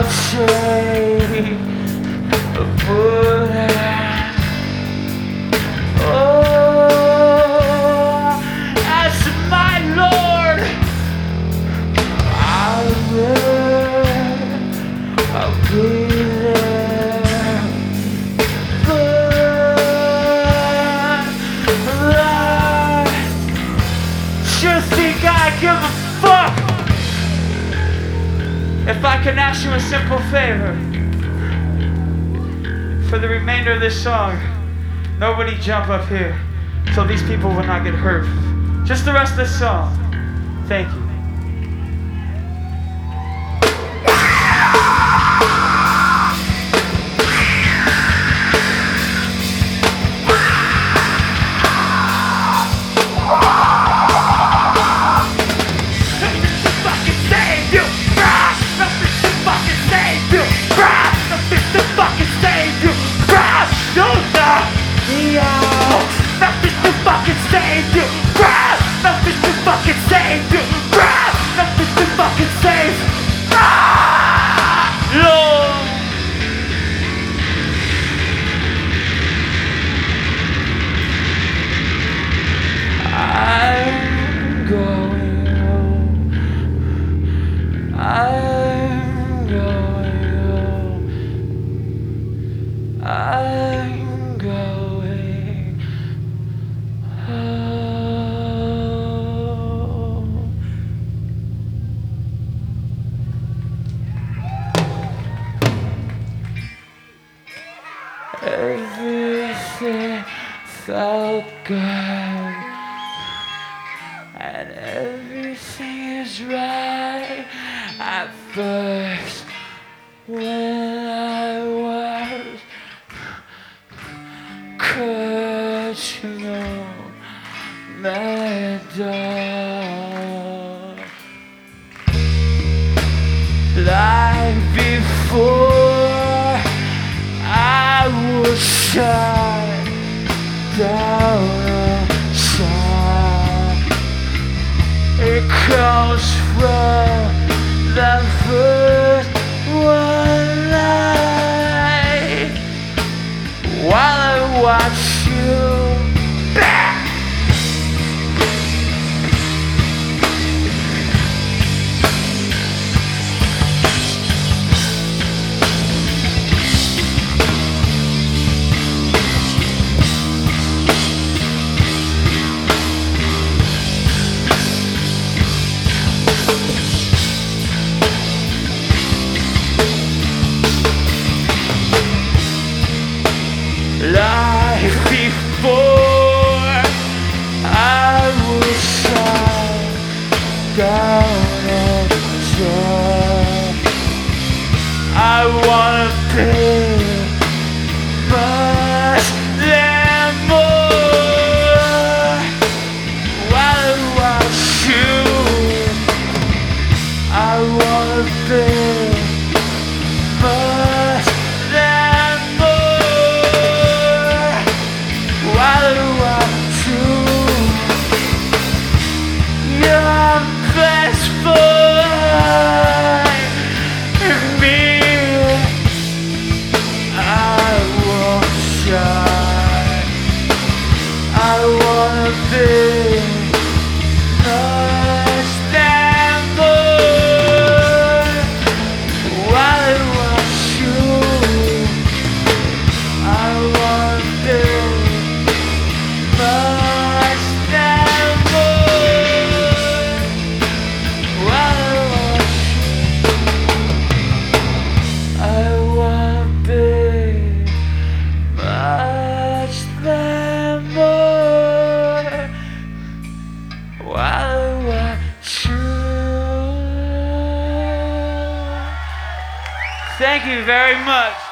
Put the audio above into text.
take a bullet. Oh, as my Lord, I'll be there. But I just think I give a fuck. If I can ask you a simple favor, for the remainder of this song, nobody jump up here so these people will not get hurt. Just the rest of this song. Thank you. Nothing to fucking save you. Nothing to fucking save you. Nothing to fucking save. Lord. I'm going home. I'm going home. I'm going home. Everything felt good, and everything is right at first. When I was clutching on my door, like before, I was shot down inside. It comes from the first one night while I watch you back. Like before, I was shot down and shot. I wanna be much than more. While I watch you, I wanna be much than more. While I watch you, you're best boy in me. I won't shine. I wanna be much than more. While I watch you, I wanna be much than more. While I watch you, I wanna be much than more. While I watch you. Thank you very much.